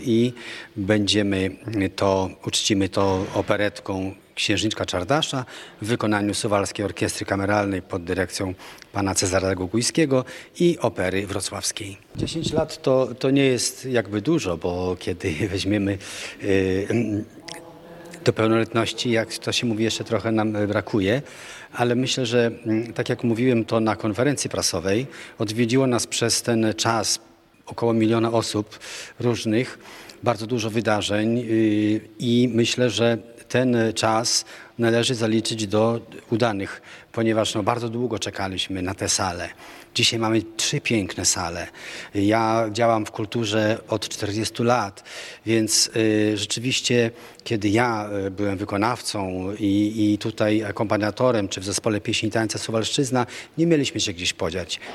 I uczcimy to operetką Księżniczka Czardasza w wykonaniu Suwalskiej Orkiestry Kameralnej pod dyrekcją pana Cezara Guguńskiego i Opery Wrocławskiej. 10 lat to nie jest jakby dużo, bo kiedy weźmiemy do pełnoletności, jak to się mówi, jeszcze trochę nam brakuje, ale myślę, że tak jak mówiłem to na konferencji prasowej, odwiedziło nas przez ten czas około 1 000 000 osób różnych, bardzo dużo wydarzeń i myślę, że ten czas należy zaliczyć do udanych, ponieważ bardzo długo czekaliśmy na tę salę. Dzisiaj mamy 3 piękne sale. Ja działam w kulturze od 40 lat, więc rzeczywiście, kiedy ja byłem wykonawcą i tutaj akompaniatorem, czy w zespole pieśni i tańca Suwalszczyzna, nie mieliśmy się gdzieś podziać.